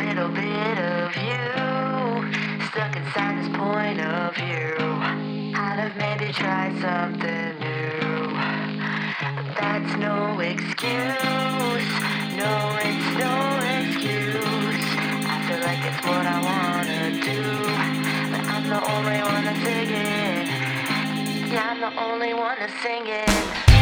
little bit of you stuck inside this point of view. I'd have maybe tried something new, but that's no excuse. No, it's no excuse. I feel like it's what I wanna do, but I'm the only one to dig it. Yeah, I'm the only one to sing it.